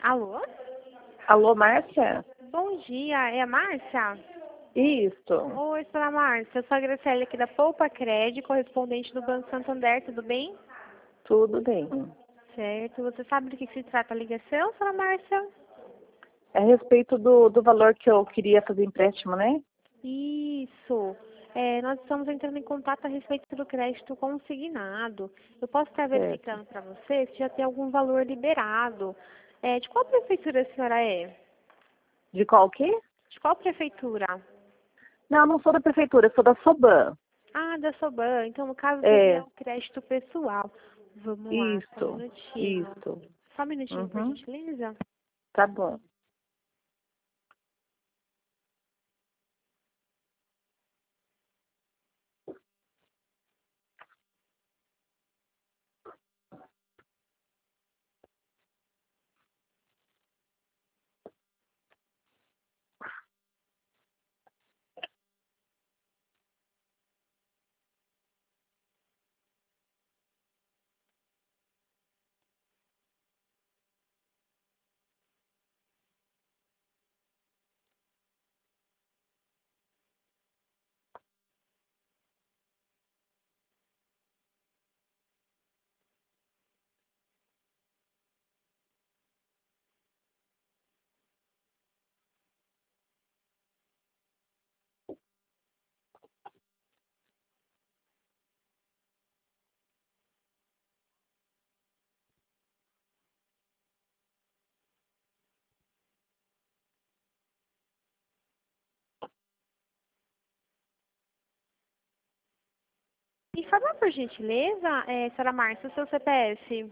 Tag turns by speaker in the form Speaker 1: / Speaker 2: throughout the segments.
Speaker 1: Alô?
Speaker 2: Alô, Márcia?
Speaker 1: Bom dia, é a Márcia?
Speaker 2: Isso.
Speaker 1: Oi, senhora Márcia, eu sou a Graciele aqui da Poupa Cred, correspondente do Banco Santander, tudo bem?
Speaker 2: Tudo bem.
Speaker 1: Certo, você sabe do que se trata a ligação, senhora Márcia?
Speaker 2: É a respeito do valor que eu queria fazer empréstimo, né?
Speaker 1: Isso. Nós estamos entrando em contato a respeito do crédito consignado. Eu posso estar
Speaker 2: Certo.
Speaker 1: verificando para você se já tem algum valor liberado. De qual prefeitura a senhora é?
Speaker 2: De qual quê?
Speaker 1: De qual prefeitura?
Speaker 2: Não, não sou da prefeitura, sou da Soban.
Speaker 1: Ah, da Soban. Então, no caso, seria
Speaker 2: É,
Speaker 1: o crédito pessoal. Vamos lá, só um
Speaker 2: isso,
Speaker 1: minutinho.
Speaker 2: isso.
Speaker 1: Só um minutinho, por
Speaker 2: Uhum,
Speaker 1: gentileza.
Speaker 2: tá bom.
Speaker 1: E fala, por gentileza, senhora Márcia, o seu CPF.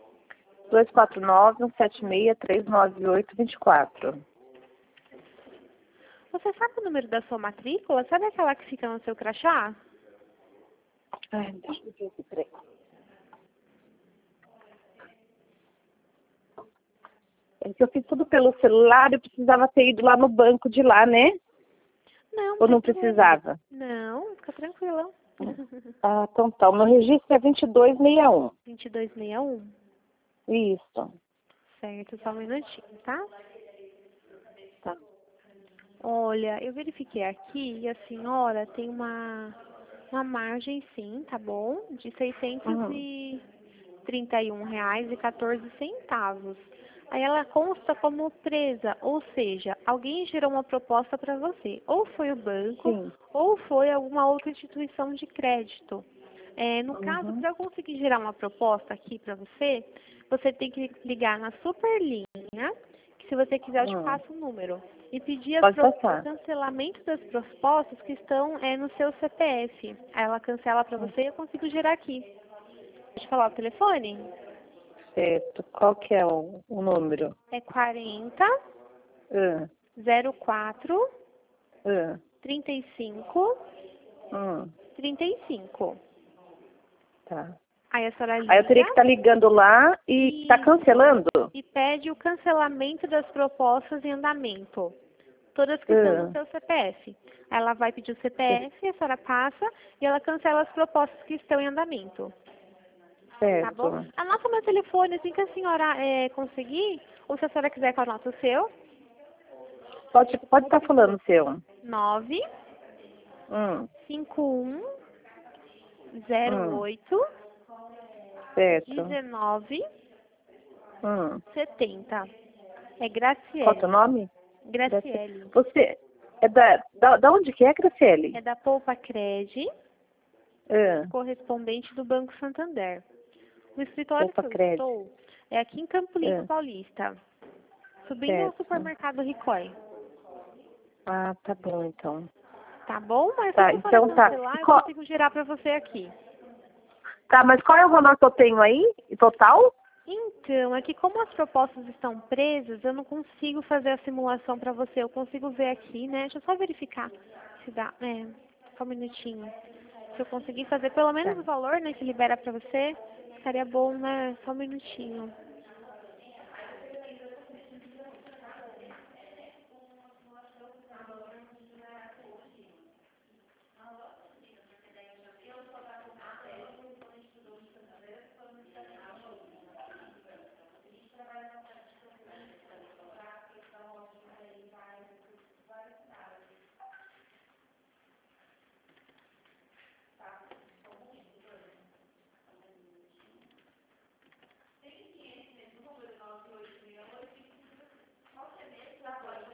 Speaker 2: 249-176-398-24.
Speaker 1: Você sabe o número da sua matrícula? Sabe aquela que fica no seu crachá?
Speaker 2: Ai, deixa eu ver aqui, peraí. É que eu fiz tudo pelo celular, eu precisava ter ido lá no banco de lá, né?
Speaker 1: Não, não
Speaker 2: Ou
Speaker 1: tem
Speaker 2: não
Speaker 1: problema.
Speaker 2: precisava?
Speaker 1: Não, fica tranquila.
Speaker 2: Ah, então tá. O meu registro é 2261.
Speaker 1: 2261.
Speaker 2: Isso.
Speaker 1: Certo, só um minutinho, tá?
Speaker 2: Tá.
Speaker 1: Olha, eu verifiquei aqui e a senhora tem uma margem, sim, tá bom? De
Speaker 2: Uhum.
Speaker 1: R$ 631,14. Aí ela consta como presa, ou seja, alguém gerou uma proposta para você. Ou foi o banco,
Speaker 2: Sim.
Speaker 1: ou foi alguma outra instituição de crédito. No caso,
Speaker 2: Uhum.
Speaker 1: para eu conseguir gerar uma proposta aqui para você, você tem que ligar na Superlinha, que se você quiser eu te
Speaker 2: Hum.
Speaker 1: passo o número, e pedir
Speaker 2: Pode
Speaker 1: o
Speaker 2: passar.
Speaker 1: cancelamento das propostas que estão no seu CPF. Aí ela cancela para você e eu consigo gerar aqui. Deixa eu falar o telefone?
Speaker 2: Certo. Qual que é o número?
Speaker 1: É 40
Speaker 2: Ah,
Speaker 1: 04
Speaker 2: ah,
Speaker 1: 35
Speaker 2: hum.
Speaker 1: 35.
Speaker 2: Tá.
Speaker 1: Aí a senhora
Speaker 2: Aí eu teria
Speaker 1: liga
Speaker 2: que estar ligando lá e tá
Speaker 1: isso,
Speaker 2: cancelando?
Speaker 1: e pede o cancelamento das propostas em andamento. Todas que estão no
Speaker 2: Ah,
Speaker 1: seu CPF. Ela vai pedir o CPF, a senhora passa e ela cancela as propostas que estão em andamento. Tá bom?
Speaker 2: certo.
Speaker 1: Anota o meu telefone assim que a senhora conseguir, ou se a senhora quiser que eu anote o seu,
Speaker 2: Pode estar falando o seu.
Speaker 1: 9
Speaker 2: Hum,
Speaker 1: 51
Speaker 2: hum.
Speaker 1: 08
Speaker 2: Certo.
Speaker 1: 19
Speaker 2: Hum.
Speaker 1: 70. É
Speaker 2: Qual é o teu
Speaker 1: Graciele.
Speaker 2: nome? Graciele.
Speaker 1: Graciele.
Speaker 2: Você é da onde que é, Graciele?
Speaker 1: É da Poupa Cred,
Speaker 2: Ah,
Speaker 1: correspondente do Banco Santander. O escritório
Speaker 2: Opa,
Speaker 1: que eu
Speaker 2: Cred.
Speaker 1: estou é aqui em Campo Limpo
Speaker 2: Ah,
Speaker 1: Paulista, subindo ao
Speaker 2: certo.
Speaker 1: supermercado Ricoy.
Speaker 2: Ah, tá bom, então.
Speaker 1: Tá bom? Mas só
Speaker 2: Tá,
Speaker 1: se a senhora
Speaker 2: então tá.
Speaker 1: cancelar, eu consigo gerar para você aqui.
Speaker 2: Tá, mas qual é o valor que eu tenho aí, total?
Speaker 1: Então, é que como as propostas estão presas, eu não consigo fazer a simulação para você. Eu consigo ver aqui, né? Deixa eu só verificar se dá. Só um minutinho. Se eu conseguir fazer pelo menos
Speaker 2: Tá.
Speaker 1: o valor, né, que libera para você, estaria bom, né? Só um minutinho.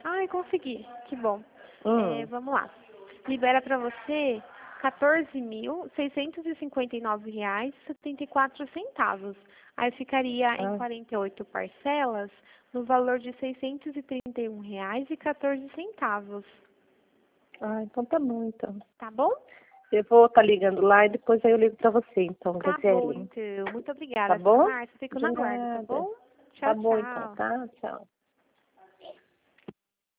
Speaker 1: Ai, consegui. Que bom. Vamos lá. Libera para você R$ 14.659,74. Aí ficaria em 48 parcelas no valor de R$ 631,14.
Speaker 2: Então tá bom, então.
Speaker 1: Tá bom?
Speaker 2: Eu vou estar ligando lá e depois aí eu ligo pra você, então,
Speaker 1: Tá
Speaker 2: Graziele.
Speaker 1: bom, então. Muito obrigada,
Speaker 2: Tá bom?
Speaker 1: Márcia. Fico na guarda, tá bom?
Speaker 2: Tá
Speaker 1: Tchau,
Speaker 2: bom, então,
Speaker 1: tchau.
Speaker 2: tá? Tchau.